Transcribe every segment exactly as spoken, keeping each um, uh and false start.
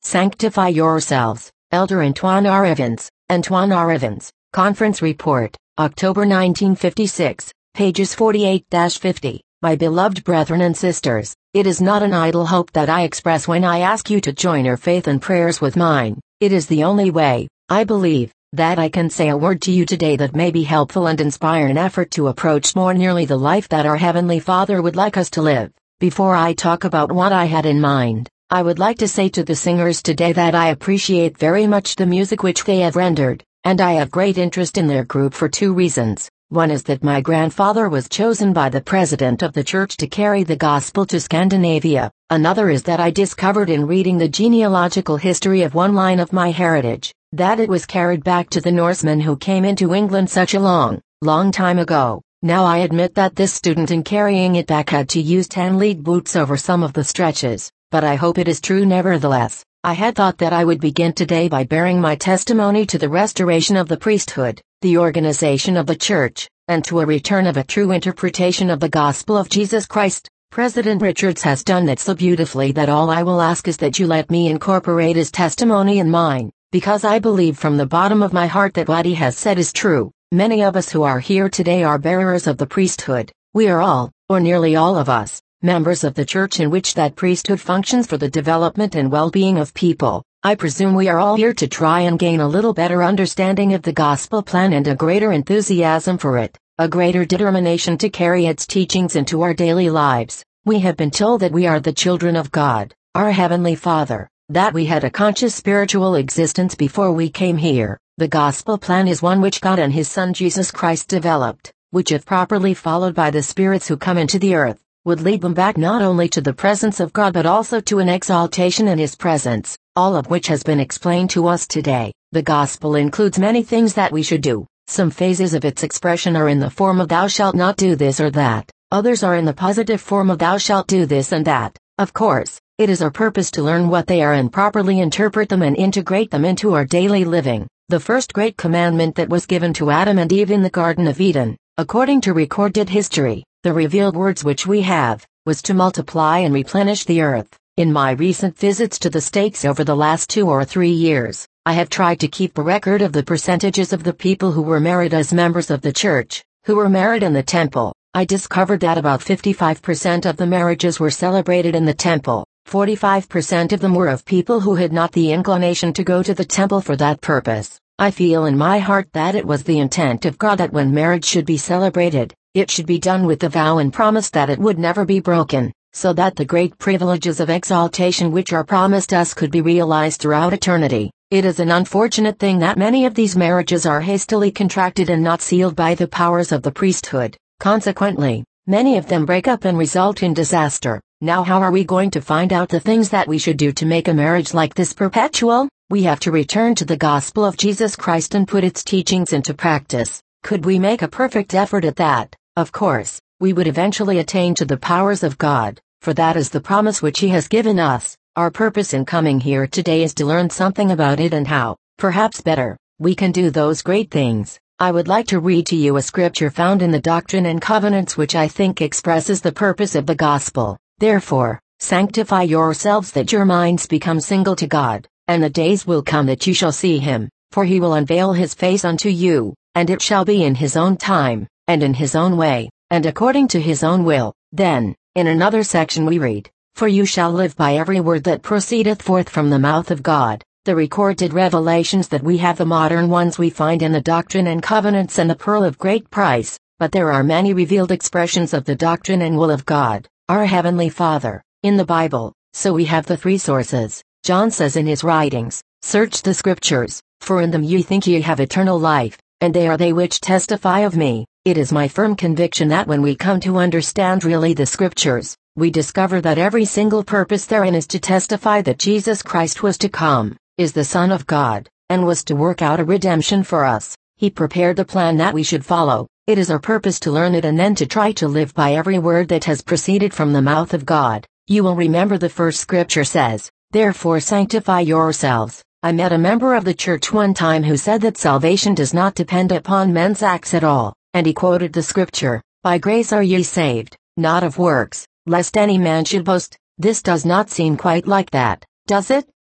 Sanctify yourselves. Elder Antoine R. Evans, Antoine R. Evans, Conference Report, October nineteen fifty-six, pages forty-eight to fifty. My beloved brethren and sisters, it is not an idle hope that I express when I ask you to join your faith and prayers with mine. It is the only way, I believe, that I can say a word to you today that may be helpful and inspire an effort to approach more nearly the life that our Heavenly Father would like us to live. Before I talk about what I had in mind, I would like to say to the singers today that I appreciate very much the music which they have rendered, and I have great interest in their group for two reasons. One is that my grandfather was chosen by the president of the church to carry the gospel to Scandinavia. Another is that I discovered in reading the genealogical history of one line of my heritage, that it was carried back to the Norsemen who came into England such a long, long time ago. Now I admit that this student in carrying it back had to use ten-league boots over some of the stretches, but I hope it is true nevertheless. I had thought that I would begin today by bearing my testimony to the restoration of the priesthood, the organization of the church, and to a return of a true interpretation of the gospel of Jesus Christ. President Richards has done that so beautifully that all I will ask is that you let me incorporate his testimony in mine, because I believe from the bottom of my heart that what he has said is true. Many of us who are here today are bearers of the priesthood. We are all, or nearly all of us, members of the church in which that priesthood functions for the development and well-being of people. I presume we are all here to try and gain a little better understanding of the gospel plan and a greater enthusiasm for it, a greater determination to carry its teachings into our daily lives. We have been told that we are the children of God, our Heavenly Father, that we had a conscious spiritual existence before we came here. The gospel plan is one which God and His Son Jesus Christ developed, which if properly followed by the spirits who come into the earth, would lead them back not only to the presence of God but also to an exaltation in His presence, all of which has been explained to us today. The gospel includes many things that we should do. Some phases of its expression are in the form of thou shalt not do this or that, others are in the positive form of thou shalt do this and that. Of course, it is our purpose to learn what they are and properly interpret them and integrate them into our daily living. The first great commandment that was given to Adam and Eve in the Garden of Eden, according to recorded history, the revealed words which we have, was to multiply and replenish the earth. In my recent visits to the States over the last two or three years, I have tried to keep a record of the percentages of the people who were married as members of the church, who were married in the temple. I discovered that about fifty-five percent of the marriages were celebrated in the temple. forty-five percent of them were of people who had not the inclination to go to the temple for that purpose. I feel in my heart that it was the intent of God that when marriage should be celebrated, it should be done with the vow and promise that it would never be broken, so that the great privileges of exaltation which are promised us could be realized throughout eternity. It is an unfortunate thing that many of these marriages are hastily contracted and not sealed by the powers of the priesthood. Consequently, many of them break up and result in disaster. Now how are we going to find out the things that we should do to make a marriage like this perpetual? We have to return to the gospel of Jesus Christ and put its teachings into practice. Could we make a perfect effort at that? Of course, we would eventually attain to the powers of God, for that is the promise which He has given us. Our purpose in coming here today is to learn something about it and how, perhaps better, we can do those great things. I would like to read to you a scripture found in the Doctrine and Covenants which I think expresses the purpose of the gospel. Therefore, sanctify yourselves that your minds become single to God, and the days will come that you shall see Him, for He will unveil His face unto you, and it shall be in His own time, and in His own way, and according to His own will. Then, in another section we read, for you shall live by every word that proceedeth forth from the mouth of God. The recorded revelations that we have, the modern ones we find in the Doctrine and Covenants and the Pearl of Great Price, but there are many revealed expressions of the doctrine and will of God, our Heavenly Father, in the Bible. So we have the three sources. John says in his writings, search the scriptures, for in them ye think ye have eternal life, and they are they which testify of me. It is my firm conviction that when we come to understand really the scriptures, we discover that every single purpose therein is to testify that Jesus Christ was to come, is the Son of God, and was to work out a redemption for us. He prepared the plan that we should follow. It is our purpose to learn it and then to try to live by every word that has proceeded from the mouth of God. You will remember the first scripture says, therefore sanctify yourselves. I met a member of the church one time who said that salvation does not depend upon men's acts at all, and he quoted the scripture, by grace are ye saved, not of works, lest any man should boast. This does not seem quite like that, does it?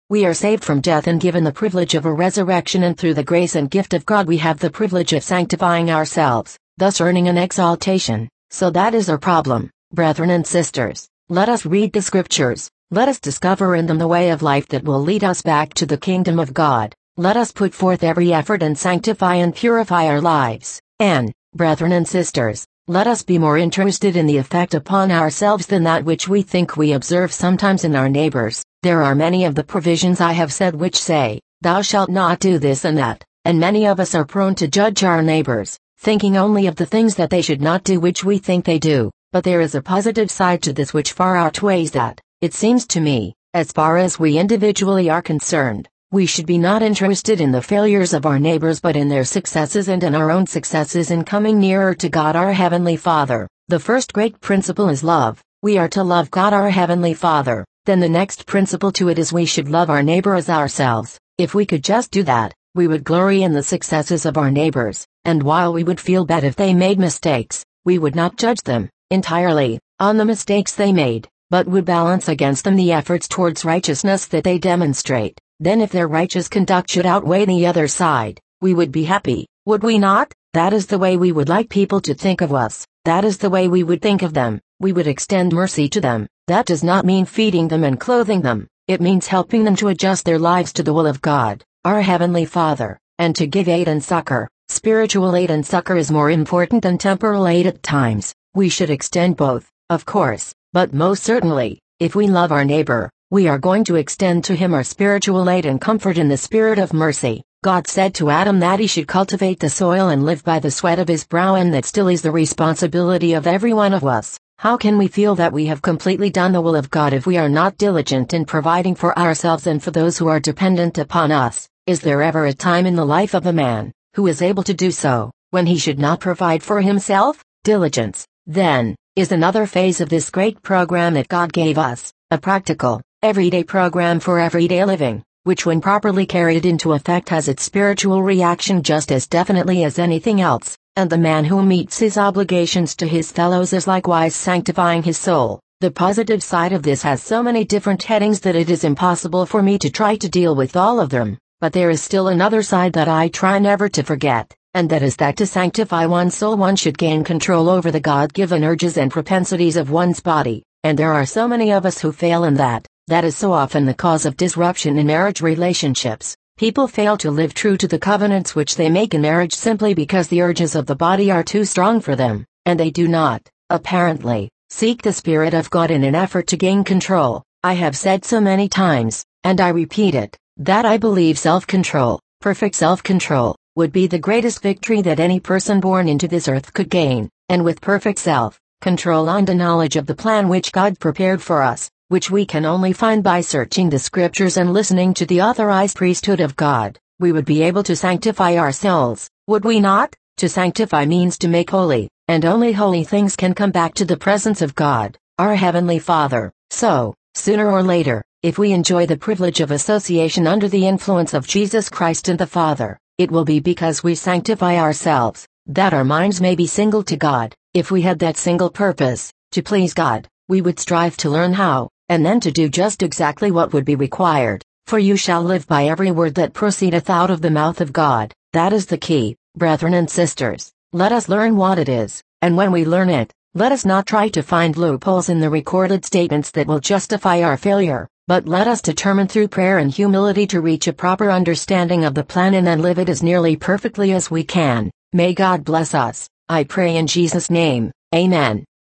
We are saved from death and given the privilege of a resurrection, and through the grace and gift of God we have the privilege of sanctifying ourselves, thus earning an exaltation. So that is our problem, brethren and sisters. Let us read the scriptures. Let us discover in them the way of life that will lead us back to the kingdom of God. Let us put forth every effort and sanctify and purify our lives. And, brethren and sisters, let us be more interested in the effect upon ourselves than that which we think we observe sometimes in our neighbors. There are many of the provisions I have said which say, "Thou shalt not do this and that," and many of us are prone to judge our neighbors, thinking only of the things that they should not do which we think they do. But there is a positive side to this which far outweighs that. It seems to me, as far as we individually are concerned, we should be not interested in the failures of our neighbors but in their successes and in our own successes in coming nearer to God our Heavenly Father. The first great principle is love. We are to love God our Heavenly Father. Then the next principle to it is we should love our neighbor as ourselves. If we could just do that, we would glory in the successes of our neighbors, and while we would feel bad if they made mistakes, we would not judge them entirely on the mistakes they made, but would balance against them the efforts towards righteousness that they demonstrate. Then if their righteous conduct should outweigh the other side, we would be happy, would we not? That is the way we would like people to think of us. That is the way we would think of them. We would extend mercy to them. That does not mean feeding them and clothing them. It means helping them to adjust their lives to the will of God, our Heavenly Father, and to give aid and succor. Spiritual aid and succor is more important than temporal aid at times. We should extend both, of course, but most certainly, if we love our neighbor, we are going to extend to him our spiritual aid and comfort in the spirit of mercy. God said to Adam that he should cultivate the soil and live by the sweat of his brow, and that still is the responsibility of every one of us. How can we feel that we have completely done the will of God if we are not diligent in providing for ourselves and for those who are dependent upon us? Is there ever a time in the life of a man who is able to do so, when he should not provide for himself? Diligence, then, is another phase of this great program that God gave us, a practical, everyday program for everyday living, which when properly carried into effect has its spiritual reaction just as definitely as anything else, and the man who meets his obligations to his fellows is likewise sanctifying his soul. The positive side of this has so many different headings that it is impossible for me to try to deal with all of them, but there is still another side that I try never to forget, and that is that to sanctify one's soul one should gain control over the God-given urges and propensities of one's body, and there are so many of us who fail in that. That is so often the cause of disruption in marriage relationships. People fail to live true to the covenants which they make in marriage simply because the urges of the body are too strong for them, and they do not, apparently, seek the Spirit of God in an effort to gain control. I have said so many times, and I repeat it, that I believe self-control, perfect self-control, would be the greatest victory that any person born into this earth could gain, and with perfect self-control and a knowledge of the plan which God prepared for us, which we can only find by searching the scriptures and listening to the authorized priesthood of God, we would be able to sanctify our souls, would we not? To sanctify means to make holy, and only holy things can come back to the presence of God, our Heavenly Father. So, sooner or later, if we enjoy the privilege of association under the influence of Jesus Christ and the Father, it will be because we sanctify ourselves, that our minds may be single to God. If we had that single purpose, to please God, we would strive to learn how, and then to do just exactly what would be required. For you shall live by every word that proceedeth out of the mouth of God. That is the key, brethren and sisters. Let us learn what it is, and when we learn it, let us not try to find loopholes in the recorded statements that will justify our failure, but let us determine through prayer and humility to reach a proper understanding of the plan and then live it as nearly perfectly as we can. May God bless us, I pray in Jesus' name. Amen.